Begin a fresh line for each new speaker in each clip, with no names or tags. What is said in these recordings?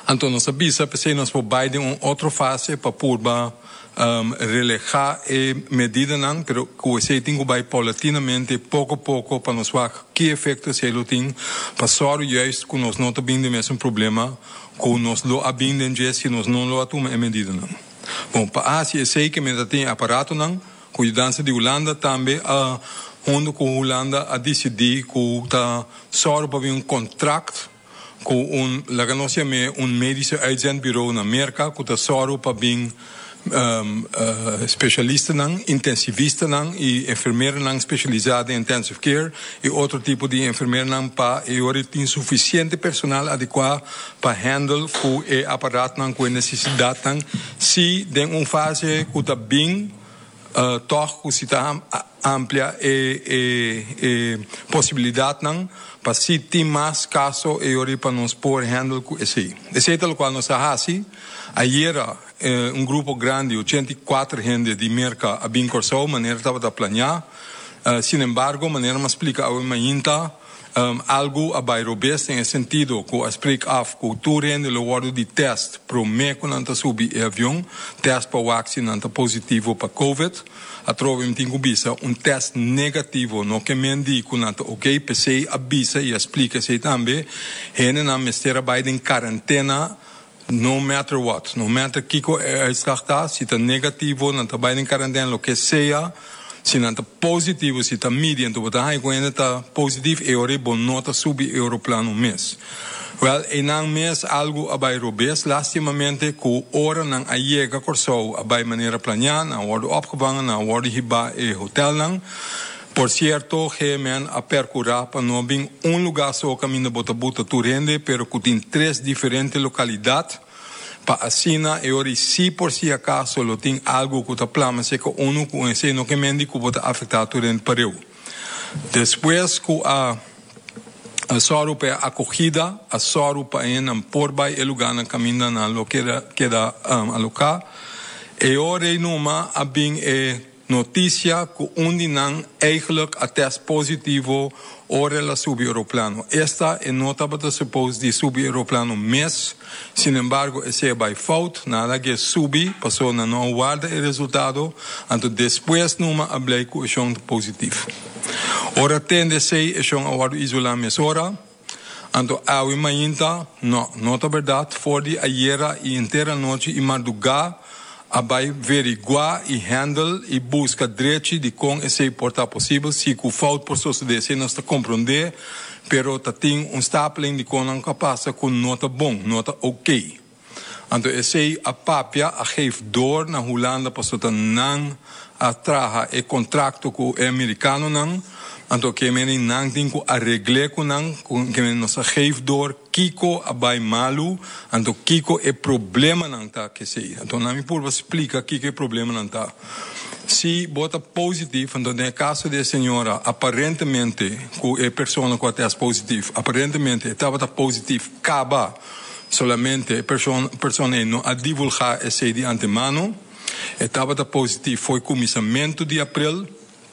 Então, nós avisa, porque nós podemos uma outra fase para purba relajar a medida, pero que você tem que vai paulatinamente, pouco a pouco, para nós ver que efeitos ele tem, para só juist que nós não temos o mesmo problema, que nós lo abindem se nós não lo atuamos a medida. Bom, para a Ásia, sei que ainda tem aparato, que a dança de Holanda também, onde a Holanda a decidir que está só para um contrato com la que nós chamamos médico uitzendbureau na América, que está só para especialista, intensivista e enfermeira especializada em intensive care e outro tipo de enfermeira para e tem suficiente personal adequado para handle com o aparato com necessidade se tem fase que está bem toch que se está amplia possibilidade para se tem mais caso e para nós poder handle com esse. Esse é o qual nós fazemos. Ayer grupo grande, 84 gente de merca a bem corso, maneira estava a planear. Sin embargo, maneira me explica algo a bairrobest em sentido que explica af que tu rende o word de test pro me quando anta subi avião, test para vacina anta positivo para COVID. A trova me tinha bisa test negativo, no que me indi quando anta ok, PC avisa e explica se também, hene na mestera by em quarentena. No matter what, no matter kiko está, se está negativo, não está bem em quarentena, o que seja, se não está positivo, se está mediano, então quando está positivo, é bom nota subir o aeroplano mês. Well, em um mês algo abai robes, lastimamente que hora não chega corso abai maneira planear, na hora opgevangen, na hora hiba e hotel não. Por cierto, que men a percurar para não vir lugar só caminho bota tu rende, pero que tem 3 diferentes localidades para assina e ori se por si acaso lo tem algo que está plama se que com esse no que men que bota afetar tu rende para eu. Depois que a soro para acogida, a soro para en por vai el lugar na caminho na lo que queda alocar e ori numa a bem notícia que não eigenlijk a test positivo ora la subir aeroplano. Esta é nota para supos de subir aeroplano mês, sin embargo, esse é by fault, nada que subir, passou na não guarda o resultado, então depois numa ablei que é positivo. Ora tende sei é um aguardo isolar mês ora, então a imaginta, não, nota verdade, for de ayer e inteira noite e madrugada abai averiguar e handle e busca direito de como esse portar possível se que o falta por suceder se nós está compreender pero tá tem stapling de como não capaz com nota bom nota ok então esse a papia a geef door na Holanda para tá não a traha e contrato com o americano não então que men não tem que arreglar com não que men nos geef door Kiko abai malu, então Kiko é problema não tá que sei. Então na minha purva explica Kiko é problema não tá. Se bota positivo, então no caso da senhora aparentemente que é pessoa com teste positivo, aparentemente estava positivo, acaba solamente a pessoa não a divulgar esse de antemano, estava positivo foi começamento de abril,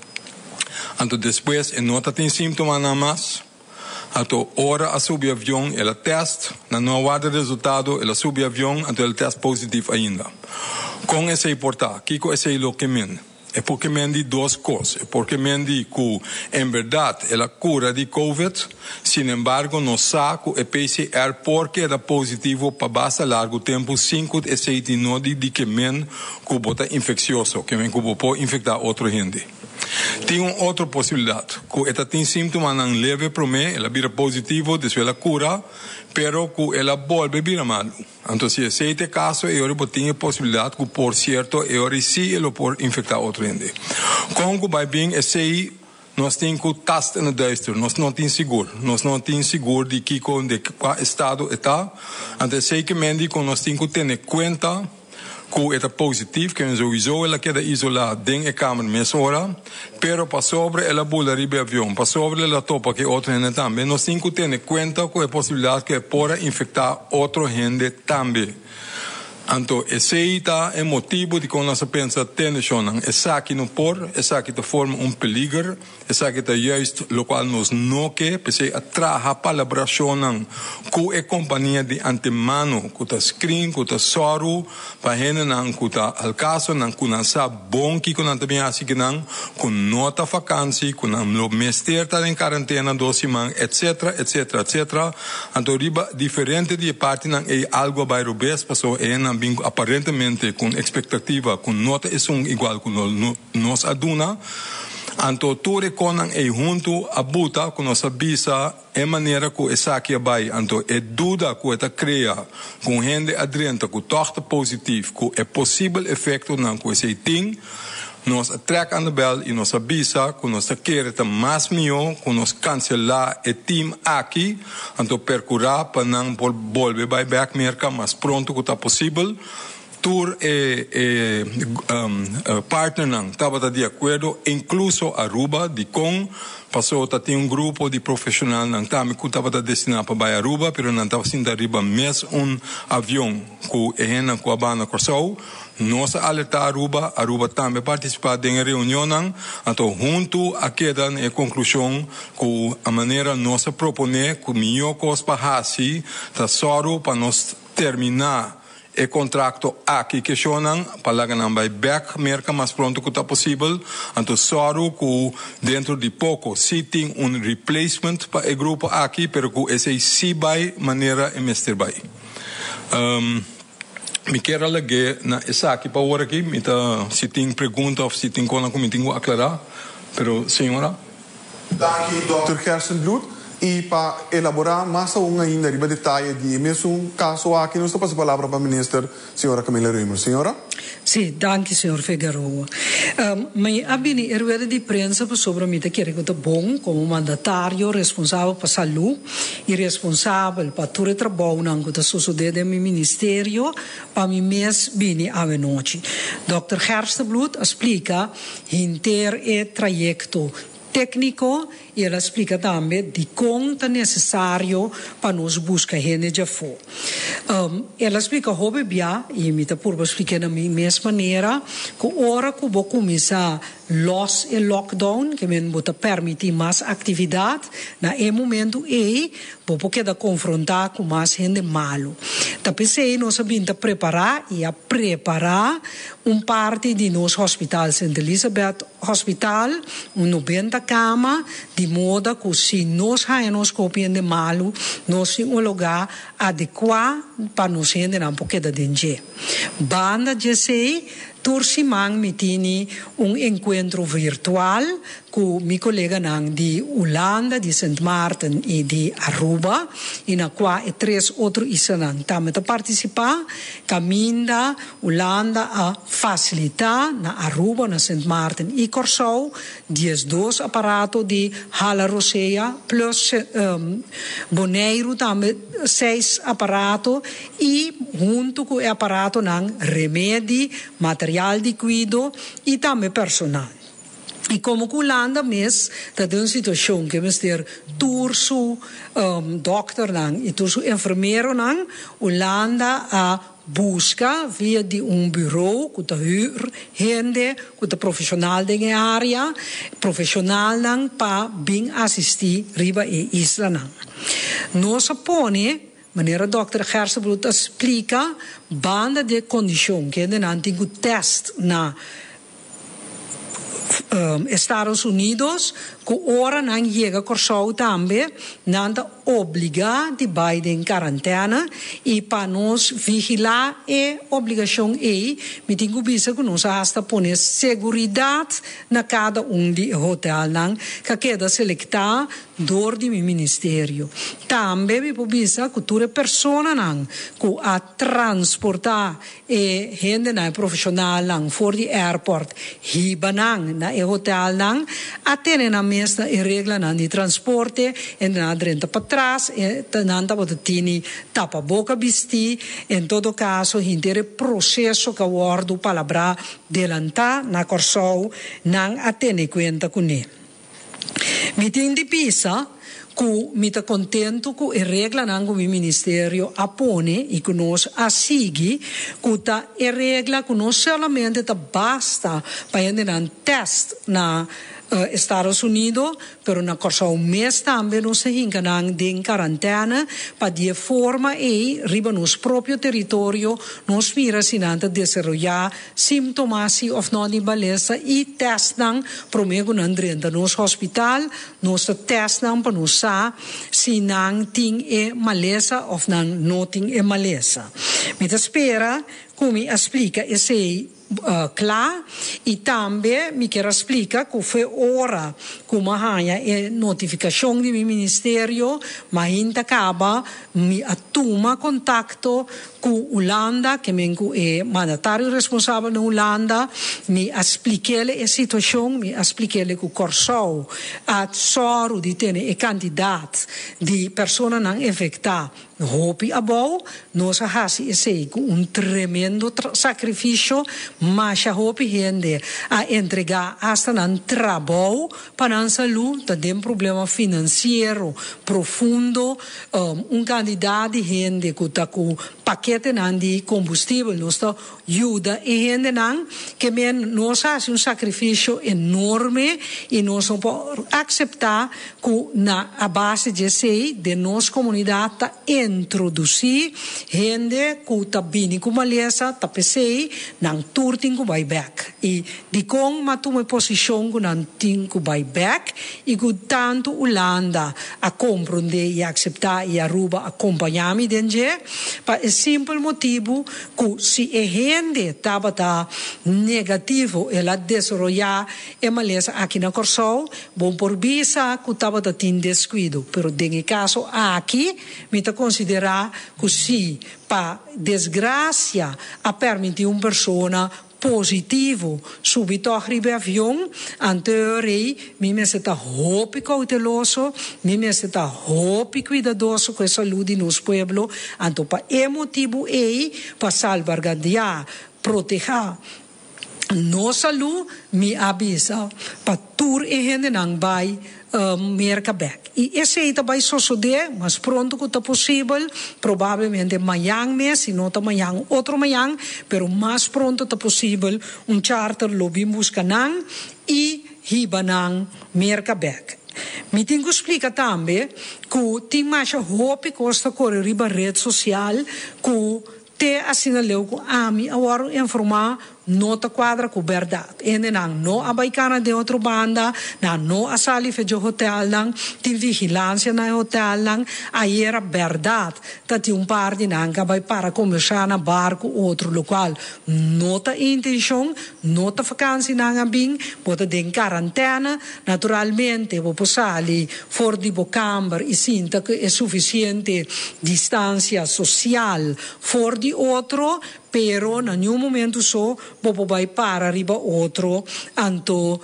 então depois não tem sintoma nada mais. Então, ora a subir avião, ela testa, não guarda resultado, ela subir avião, então ela testa positivo ainda. Com esse importar, que com esse lo que men? É porque men de 2 coisas. É porque men de que, em verdade, ela cura de COVID, sin embargo, não sabe que o PCR porque era positivo para basta largo tempo, 5 e 6 de que men que bota infeccioso, que men que pode infectar outra gente. Tem outra possibilidade, que ela tem sintomas não leve para mim, ela vira positivo, depois ela cura, pero que ela volve a virar malo. Então, se esse é o caso, eu tenho a possibilidade que, por certo, eu sim ela pode infectar outra gente. Como vai bem, esse nós temos que testar no duister, nós não temos seguro de que qual estado está. Então, sei que nós temos que ter em conta que é positivo, que sowieso ela queda isolada dentro da câmara meia hora, pero para sobre ela bula ribe avião, para sobre ela topa que outra gente também, nós temos que ter em conta que é possibilidade que pode infectar outra gente também. Então, esse é o motivo de quando nós pensamos, essa aqui não pode, essa aqui forma peligro, essa que tá juist local nos no que pese a traha palabração com a companhia de antemano com a screen com a soru para hena nang com a alcaso nang com a sa bom que com a também assim que nang com nota vacância com a lo mester tá em quarentena 12 man etc etc etc então riba diferente de parte nang é algo by rubes passou é nang aparentemente com expectativa com nota é igual com nos aduna anto tudo conan e junto a buta com nossa bisa é maneira que essa aqui vai anto é dúvida que está cria com gente adrenta com toque positivo que é possível efeito não com esse ting nós atraca an bel e nossa bisa com nossa quereta mais mio com nós cancelar o team aqui anto percurar para não volver by back merca mais pronto que está possível Tur partner não estava de acordo, incluso Aruba, de com passou a ter grupo de profissional não também que estava destinado para Aruba, pero não estava sendo arriba mesmo avião que é na Cuabana Corsau. Nós alerta Aruba também participar da reunião não, então junto a queda a conclusão que a maneira nossa proponer que melhor coisa para assim, tá só para nós terminar e contrato aqui questionam para que não vai back merca mais pronto que está possível então só que dentro de pouco se tem replacement para o grupo aqui pero que esse se vai maneira e mestre vai me quero alegar na essa aqui para hora aqui se tem pergunta ou se tem coisa que me tenho a aclarar pero senhora
Danke Dr. Gerstenblut e para elaborar mais ainda riba detalhe de mesmo caso aqui nós passamos a palavra para a ministra senhora Camila Reumer senhora
Sì, danke signor Figueroa. Mas abbiamo rueda di prensa sobre me que era bom como mandatário responsável para saúde e responsável para todo o trabalho que está sucedendo no ministério para mim mês bem a noite. Dr. Gerstenblut explica inteiro o trajeto técnico e ela explica também de quanto é necessário para nós buscar gente de fora. Ela explica como bem, e me está por explicar da mesma maneira, que a hora que vou começar los e lockdown, que me bota permitir mais atividade, na momento vou poder confrontar com mais gente malo. Então, pensei, nós sabemos preparar e a preparar parte de nosso hospital, St. Elizabeth Hospital, 90 camas, de modo que se nós nos copiam de malo, nós temos lugar adequado para nós gente não poder danger. Banda de sei, Tursimang mitini encontro virtual com meu colega de Holanda, de St. Maarten e de Aruba, e na qual três outros islands também participar, caminda Holanda a facilitar na Aruba, na St. Maarten e Corsau, 12 aparatos de Hala Roseia, plus Bonaire também 6 aparatos, e junto com o aparato ng remédio, material de cuidado e também personal. E como que Holanda mesmo está em uma situação que nós ter turso dokter e turso enfermeiro Holanda a busca via de bureau que está gente que está profissional da área profissional para bem assistir riba e isla nós põe maneira Dr. Gerstenblut explica banda de condição que não tem teste na Estados Unidos que ora não chega a Corsau também não obriga de baixar em quarentena e para nós vigilar é obrigação me tenho visto que nós hasta põe segurança na cada de hotel que queda selectar do ministério também me visto que toda pessoa que a transportar gente profissional fora do airport hiba na hotel a ter na mesa e regra de transporte e na drenta para trás e nanda pode ter tapa boca vestir em todo caso inteiro processo que guardo palavra delanta na Corsau não atene conta com ele me tem de pisa que me está contento que a regra do ministério apone e que nós a seguir que a regra que não somente basta para ir um teste na Estados Unidos, pero na corso um mês também nós hincanang de quarentena para de forma riba nos próprio território nós mira sinanta desenvolver sintomas of não de beleza e testam promego nan dentro nos hospital nós testam para nos se não tem maleza of não tem maleza. Me espera como explica esse claro e também me quer explicar que foi hora como a notificação do meu ministério mas ainda acaba me atuma contato com Holanda que é mandatário responsável na Holanda me expliquei a situação me expliquei que o Corsol a soro de ter a quantidade de pessoas não infectadas hopi abou nós hasi esse um tremendo sacrifício mas a hopi gente a entregar hasta nan trabalho para a saúde tem um problema financeiro profundo candidato de gente que está com paquete de combustível nós ajuda e gente não que nós faz sacrifício enorme e nós não podemos aceitar que na base de nossa comunidade introduzir gente que está bem com maleza, está pensei, não turting com buyback. E de como uma posição que não tem com buyback e que tanto Holanda a compreender e aceitar e Aruba acompanhar-me dentro, para o simples motivo que se a gente estava negativo, ela desenvolver a maleza aqui na Corsol, bom por visa que estava tendo descuido. Pero em caso aqui, me está considerar que se para desgraça a permitir uma pessoa positivo subito arriba avião anterior me está hopi cauteloso me está hopi cuidadoso com a saúde nos pueblo então para motivo para salvaguardar proteger nossa saúde me avisa para tur e gente não vai mercaback. E esse também sucede, mas pronto que está possível, provavelmente amanhã mês, se não amanhã, outro amanhã, pero mais pronto está possível, charter lobby busca não e riba não mercaback. Me tenho que explicar também que tem mais roupa que está correndo riba rede social, que te assinaleu que a mim agora informar nota quadra com verdade. E não a baicana de outra banda, não a sali de hotel, tem vigilância na hotel, aí era verdade. Tati par de nanga vai para começar na barco outro local. Nota intenção, nota vacância nanga bing, bota de quarentena, naturalmente vou passar ali fora de bocamber e sinta que é suficiente distância social fora de outro, pero na nenhum momento só bobo vai para arriba outro anto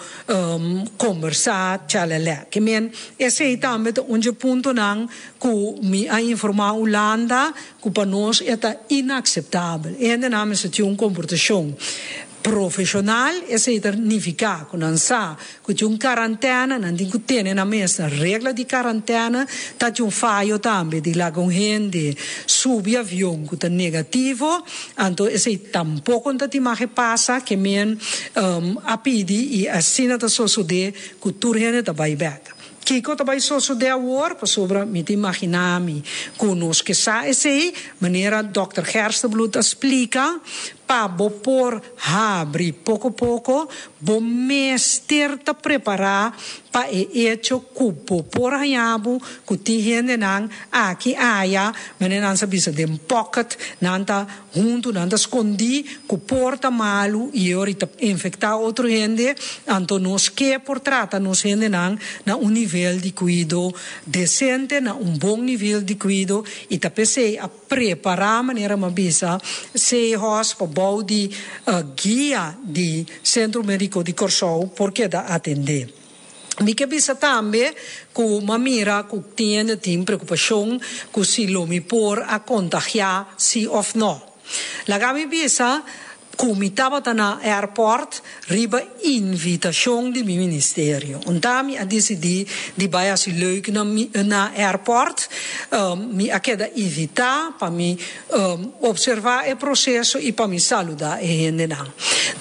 conversar chalele que men esse também onde ponto não que me a informar Holanda que para nós é inaceitável e ainda não se tinha comportação profissional esse significa que não sabe que tinha quarentena não tem que ter na mesa regra de quarentena tá tinha falho também de lá com gente subir avião que está negativo então esse tampouco não tem mais passa que men a pedir e assim está suceder que tudo gente está buyback que eu também sou de agora para sobre me imaginar me conosco que sabe essa maneira Dr. Gerstenbloed explica para por abrir pouco a pouco bom mestre tá preparar para hecho cupo por hanhabu que tem gente não aqui aia mas não sabe se dem pocket não tá junto não tá escondi que porta malu e ahorita infectar outro gente então nós que por trata nos gente não na nível de cuidado decente na bom nível de cuidado e tá pensei a preparar maneira mabisa se hospital de guia de Centro Médico de Corsol porque dá atender. Me que bisa também que uma mira que tem preocupação que se lo me por a contagiar se ou não. Lá me bisa como estava na airport, riba invitação do meu ministério. Então, eu decidi de vai assim leuk na airport, me queda evitar para me observar o processo e para me saludar e gente não.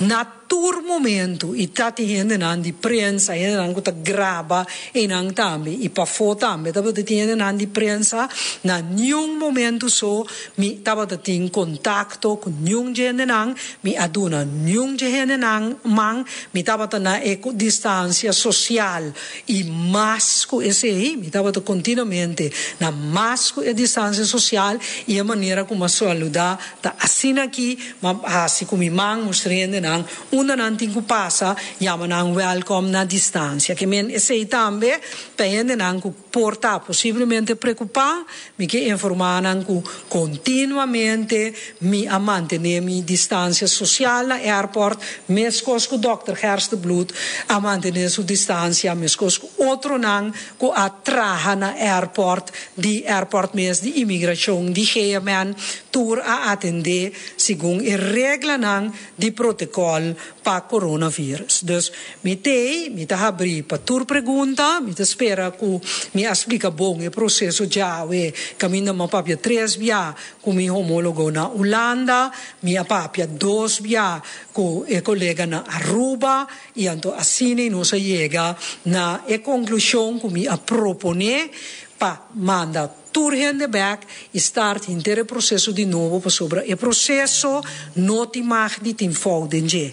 tur momento e tá tendo nan di prensa e nan que grava e nan também e para foto também tava tendo nan di prensa na nenhum momento só mi tava tendo contato com nenhum gente nan mi aduna nenhum gente nan mang mi tava na distância social e masco esse aí mi tava continuamente na masco e distância social e a maneira como saludar tá assim aqui assim como mang mostrando nan una nan tingu passa yama nan welcome na distância que men esse aí também pende nan ku porta possivelmente preocupar mi que informar nan ku continuamente mi a mantenere mi distância social na airport mescos ku Dr. Gersten Bloed a mantenere su distância mescos ku outro nan ku a traha na airport di airport mes di imigração di GMN tour a atender segundo a regra nan di protocolo para coronavírus. Dus me tá abrir para tour pergunta, me tá espera que me explica bom o processo já e caminho ma papia 3 via com mi homólogo na Holanda, minha papia 2 via com o colega na Aruba e então assim nós chega na conclusão que me a propone para mandar turhende back e start inteiro processo de novo para sobre o processo não te mag di te infouden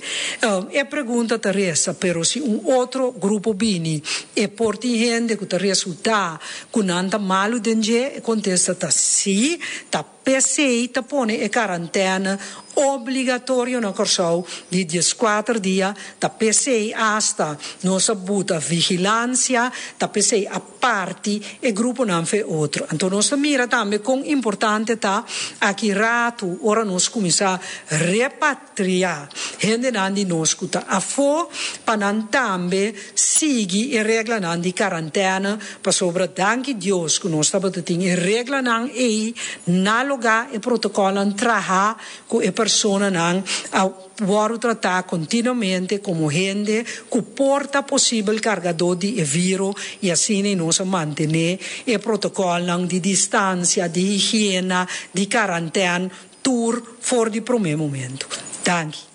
e pergunta Teresa pero se outro grupo bini e porti gente que resulta com anda malo denje contesta tá sim tá PCI tá pone e quarentena obrigatório na corso de 14 dias tá PCI hasta nossa buta vigilância tá PCI a parte e grupo não fe outro então nós mira também com importante tá aqui rato ora nós começar a repatriar gente nandi nós cuta a fo para também seguir e regra nandi quarentena para sobre danke Deus que nós estava tendo regra nan e na lugar e protocolo traha com a persona nan a vou tratar continuamente como gente que porta possível cargador de vírus e assim nós manter o protocolo de distância, de higiene, de quarentena, tour for de primeiro momento. Danke.